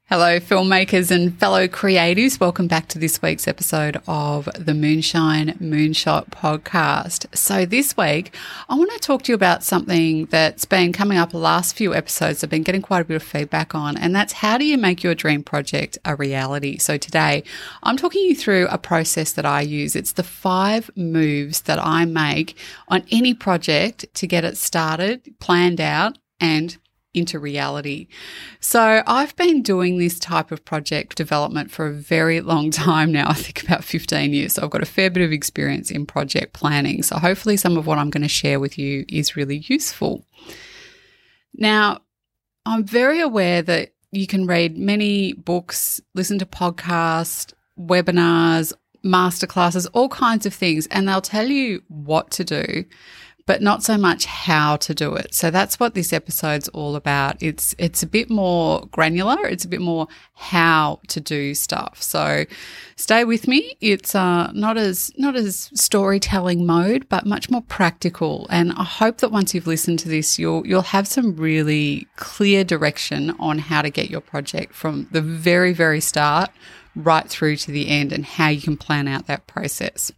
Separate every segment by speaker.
Speaker 1: Hello, filmmakers and fellow creatives. Welcome back to this week's episode of the Moonshine Moonshot podcast. So this week, I want to talk to you about something that's been coming up the last few episodes. I've been getting quite a bit of feedback on, and that's how do you make your dream project a reality? So today, I'm talking you through a process that I use. It's the 5 moves that I make on any project to get it started, planned out, and into reality. So I've been doing this type of project development for a very long time now, I think about 15 years. So I've got a fair bit of experience in project planning. So hopefully some of what I'm going to share with you is really useful. Now, I'm very aware that you can read many books, listen to podcasts, webinars, masterclasses, all kinds of things, and they'll tell you what to do, but not so much how to do it. So that's what this episode's all about. It's a bit more granular. It's a bit more how to do stuff. So stay with me. It's not as storytelling mode, but much more practical. And I hope that once you've listened to this, you'll have some really clear direction on how to get your project from the very, very start right through to the end and how you can plan out that process.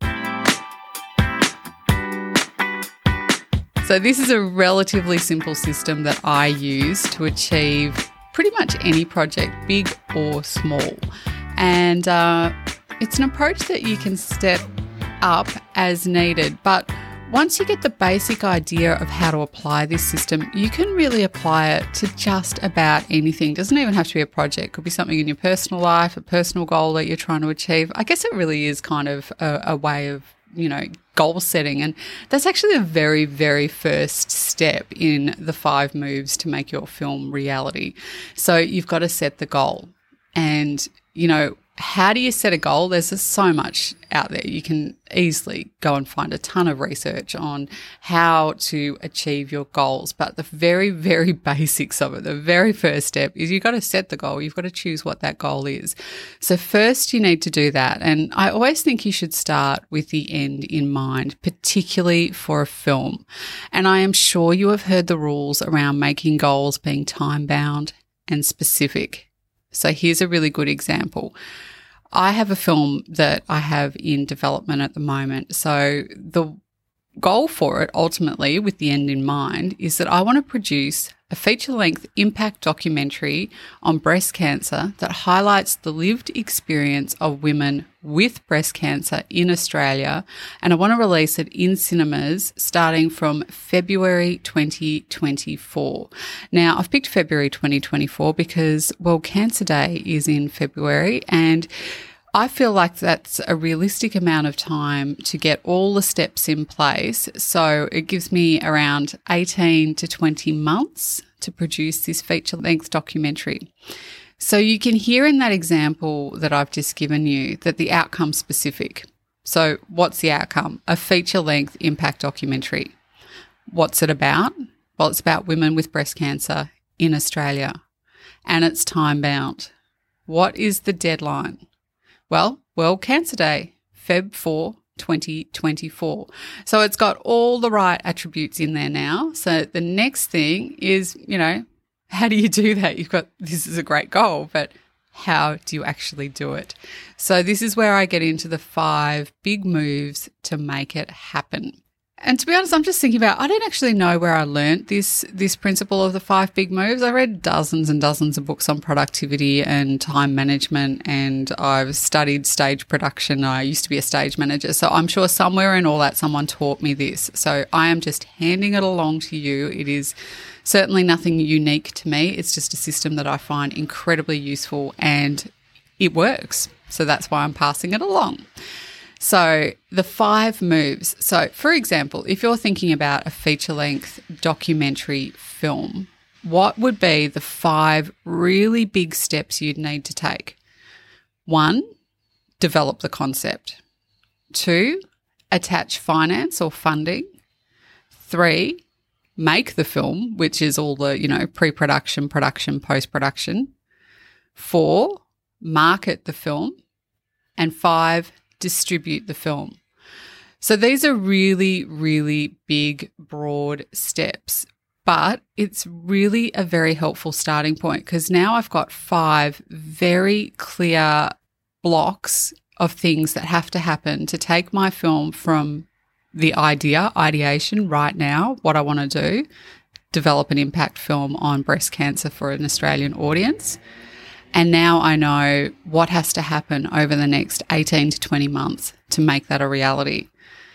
Speaker 1: So this is a relatively simple system that I use to achieve pretty much any project, big or small. And it's an approach that you can step up as needed. But once you get the basic idea of how to apply this system, you can really apply it to just about anything. It doesn't even have to be a project. It could be something in your personal life, a personal goal that you're trying to achieve. I guess it really is kind of a way of, goal setting. And that's actually the very, very first step in the 5 moves to make your film reality. So you've got to set the goal. And, how do you set a goal? There's just so much out there. You can easily go and find a ton of research on how to achieve your goals. But the very, very basics of it, the very first step is you've got to set the goal. You've got to choose what that goal is. So first you need to do that. And I always think you should start with the end in mind, particularly for a film. And I am sure you have heard the rules around making goals being time-bound and specific. So here's a really good example. I have a film that I have in development at the moment. So the goal for it, ultimately, with the end in mind, is that I want to produce a feature-length impact documentary on breast cancer that highlights the lived experience of women with breast cancer in Australia, and I want to release it in cinemas starting from February 2024. Now, I've picked February 2024 because World Cancer Day is in February, and I feel like that's a realistic amount of time to get all the steps in place. So it gives me around 18 to 20 months to produce this feature-length documentary. So you can hear in that example that I've just given you that the outcome's specific. So what's the outcome? A feature-length impact documentary. What's it about? Well, it's about women with breast cancer in Australia, and it's time-bound. What is the deadline? Well, World Cancer Day, Feb 4, 2024. So it's got all the right attributes in there now. So the next thing is, how do you do that? This is a great goal, but how do you actually do it? So this is where I get into the 5 big moves to make it happen. And to be honest, I'm just thinking about, I don't actually know where I learnt this principle of the 5 big moves. I read dozens and dozens of books on productivity and time management, and I've studied stage production. I used to be a stage manager. So I'm sure somewhere in all that someone taught me this. So I am just handing it along to you. It is certainly nothing unique to me. It's just a system that I find incredibly useful and it works. So that's why I'm passing it along. So the 5 moves. So for example, if you're thinking about a feature-length documentary film, what would be the 5 really big steps you'd need to take? 1, develop the concept. 2, attach finance or funding. 3, make the film, which is all the, pre-production, production, post-production. 4, market the film. And 5, distribute the film. So these are really, really big, broad steps. But it's really a very helpful starting point because now I've got 5 very clear blocks of things that have to happen to take my film from the ideation right now, what I want to do, develop an impact film on breast cancer for an Australian audience. And now I know what has to happen over the next 18 to 20 months to make that a reality.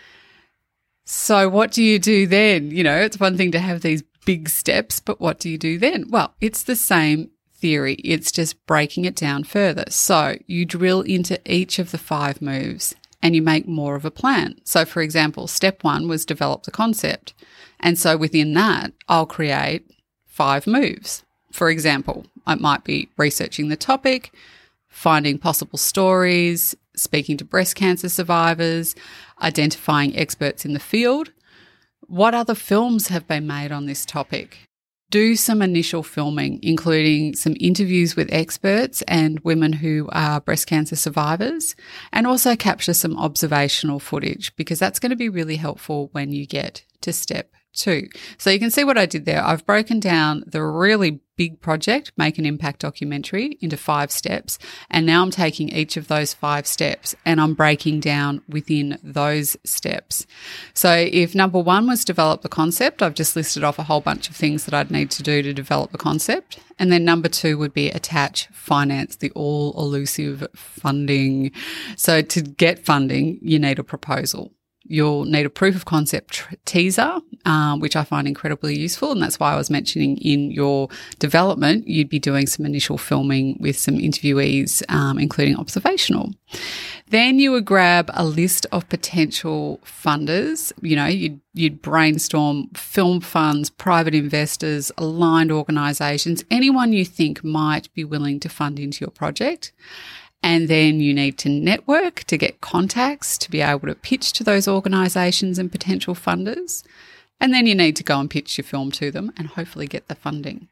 Speaker 1: So what do you do then? You know, it's one thing to have these big steps, but what do you do then? Well, it's the same theory. It's just breaking it down further. So you drill into each of the 5 moves and you make more of a plan. So for example, step 1 was develop the concept. And so within that, I'll create 5 moves. For example, it might be researching the topic, finding possible stories, speaking to breast cancer survivors, identifying experts in the field. What other films have been made on this topic? Do some initial filming, including some interviews with experts and women who are breast cancer survivors, and also capture some observational footage because that's going to be really helpful when you get to step 2. So you can see what I did there. I've broken down the really big project, make an impact documentary, into 5 steps. And now I'm taking each of those 5 steps and I'm breaking down within those steps. So if number 1 was develop the concept, I've just listed off a whole bunch of things that I'd need to do to develop the concept. And then number 2 would be attach finance, the all elusive funding. So to get funding, you need a proposal. You'll need a proof of concept teaser, which I find incredibly useful. And that's why I was mentioning in your development, you'd be doing some initial filming with some interviewees, including observational. Then you would grab a list of potential funders. You know, you'd brainstorm film funds, private investors, aligned organisations, anyone you think might be willing to fund into your project. And then you need to network to get contacts to be able to pitch to those organisations and potential funders. And then you need to go and pitch your film to them and hopefully get the funding.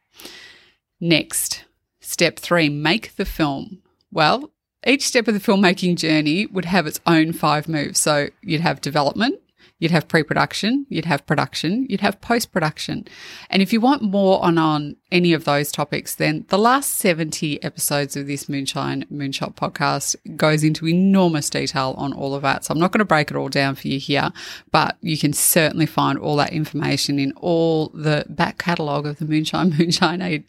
Speaker 1: Next, step 3, make the film. Well, each step of the filmmaking journey would have its own 5 moves. So you'd have development, you'd have pre-production, you'd have production, you'd have post-production. And if you want more on any of those topics, then the last 70 episodes of this Moonshine Moonshot podcast goes into enormous detail on all of that. So I'm not going to break it all down for you here, but you can certainly find all that information in all the back catalogue of the Moonshine Moonshot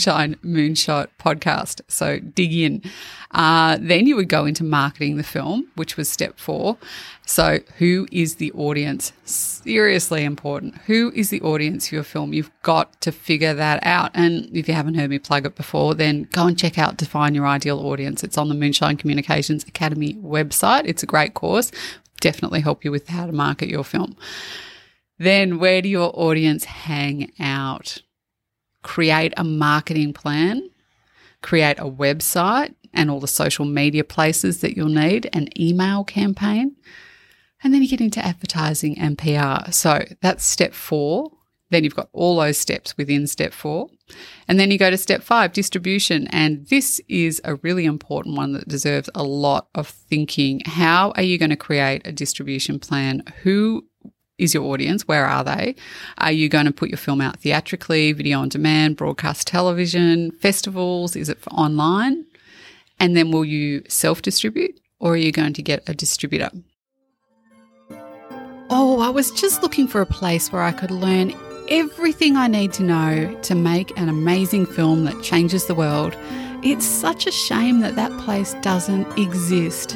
Speaker 1: podcast. So dig in. Then you would go into marketing the film, which was step 4. So who is the audience? Seriously important. Who is the audience for your film? You've got to figure that out. And if you haven't heard me plug it before, then go and check out Define Your Ideal Audience. It's on the Moonshine Communications Academy website. It's a great course. Definitely help you with how to market your film. Then where do your audience hang out? Create a marketing plan. Create a website and all the social media places that you'll need, an email campaign. And then you get into advertising and PR. So that's step 4. Then you've got all those steps within step 4. And then you go to step 5, distribution. And this is a really important one that deserves a lot of thinking. How are you going to create a distribution plan? Who is your audience? Where are they? Are you going to put your film out theatrically, video on demand, broadcast television, festivals? Is it for online? And then will you self-distribute or are you going to get a distributor? Oh, I was just looking for a place where I could learn everything I need to know to make an amazing film that changes the world. It's such a shame that that place doesn't exist.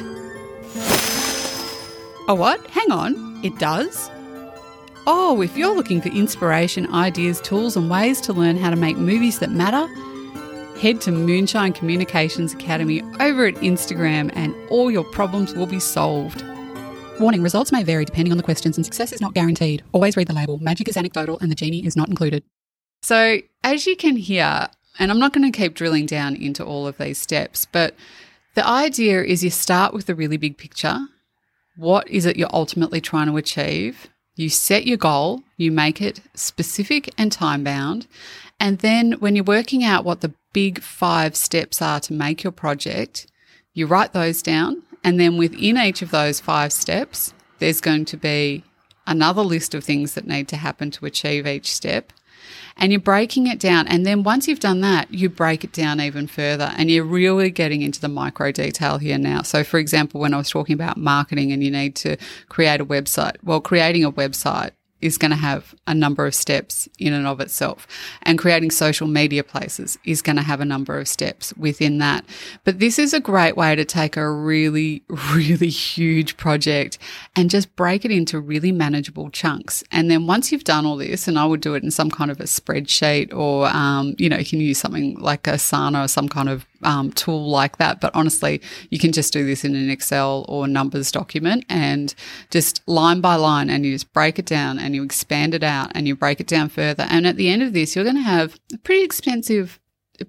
Speaker 1: Oh, what? Hang on. It does? Oh, if you're looking for inspiration, ideas, tools and ways to learn how to make movies that matter, head to Moonshine Communications Academy over at Instagram and all your problems will be solved. Warning, results may vary depending on the questions and success is not guaranteed. Always read the label. Magic is anecdotal and the genie is not included. So as you can hear, and I'm not going to keep drilling down into all of these steps, but the idea is you start with the really big picture. What is it you're ultimately trying to achieve? You set your goal, you make it specific and time-bound, and then when you're working out what the big 5 steps are to make your project, you write those down, and then within each of those 5 steps, there's going to be another list of things that need to happen to achieve each step. And you're breaking it down. And then once you've done that, you break it down even further. And you're really getting into the micro detail here now. So, for example, when I was talking about marketing and you need to create a website, well, creating a website is going to have a number of steps in and of itself. And creating social media places is going to have a number of steps within that. But this is a great way to take a really, really huge project and just break it into really manageable chunks. And then once you've done all this, and I would do it in some kind of a spreadsheet or, you can use something like Asana or some kind of tool like that. But honestly, you can just do this in an Excel or numbers document and just line by line, and you just break it down and you expand it out and you break it down further. And at the end of this, you're going to have a pretty extensive, it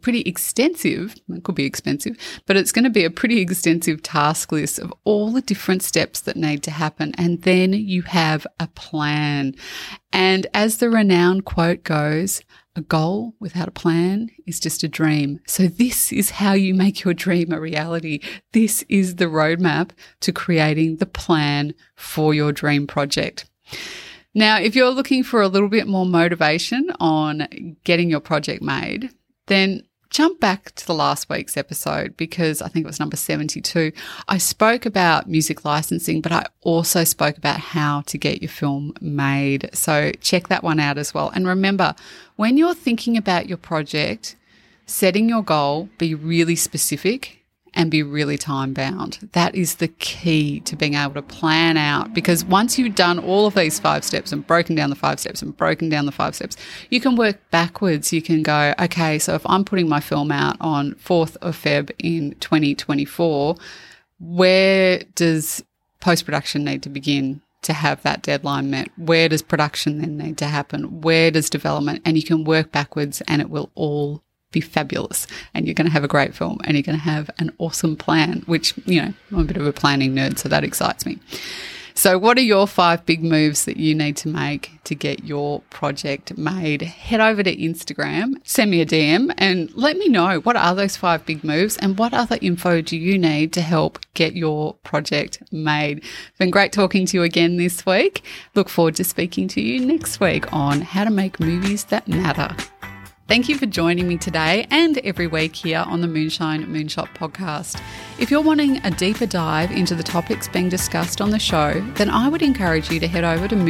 Speaker 1: could be expensive, but it's going to be a pretty extensive task list of all the different steps that need to happen. And then you have a plan. And as the renowned quote goes, a goal without a plan is just a dream. So this is how you make your dream a reality. This is the roadmap to creating the plan for your dream project. Now, if you're looking for a little bit more motivation on getting your project made, then jump back to the last week's episode, because I think it was number 72. I spoke about music licensing, but I also spoke about how to get your film made. So check that one out as well. And remember, when you're thinking about your project, setting your goal, be really specific and be really time bound. That is the key to being able to plan out, because once you've done all of these 5 steps and broken down the 5 steps and broken down the 5 steps, you can work backwards. You can go, okay, so if I'm putting my film out on 4th of Feb in 2024, where does post-production need to begin to have that deadline met? Where does production then need to happen? Where does development? And you can work backwards and it will all be fabulous, and you're going to have a great film and you're going to have an awesome plan, which, I'm a bit of a planning nerd, so that excites me. So what are your 5 big moves that you need to make to get your project made? Head over to Instagram, send me a DM and let me know, what are those 5 big moves and what other info do you need to help get your project made? Been great talking to you again this week. Look forward to speaking to you next week on how to make movies that matter. Thank you for joining me today and every week here on the Moonshine Moonshot podcast. If you're wanting a deeper dive into the topics being discussed on the show, then I would encourage you to head over to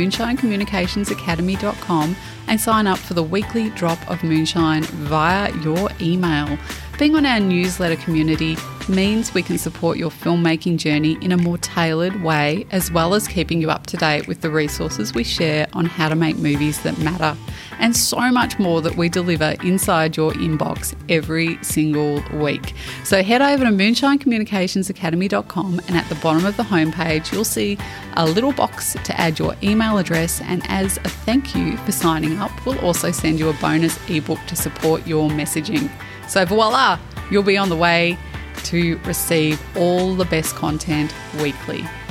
Speaker 1: moonshinecommunicationsacademy.com and sign up for the weekly drop of moonshine via your email. Being on our newsletter community means we can support your filmmaking journey in a more tailored way, as well as keeping you up to date with the resources we share on how to make movies that matter, and so much more that we deliver inside your inbox every single week. So head over to moonshinecommunicationsacademy.com, and at the bottom of the homepage, you'll see a little box to add your email address, and as a thank you for signing up, we'll also send you a bonus ebook to support your messaging. So voila, you'll be on the way to receive all the best content weekly.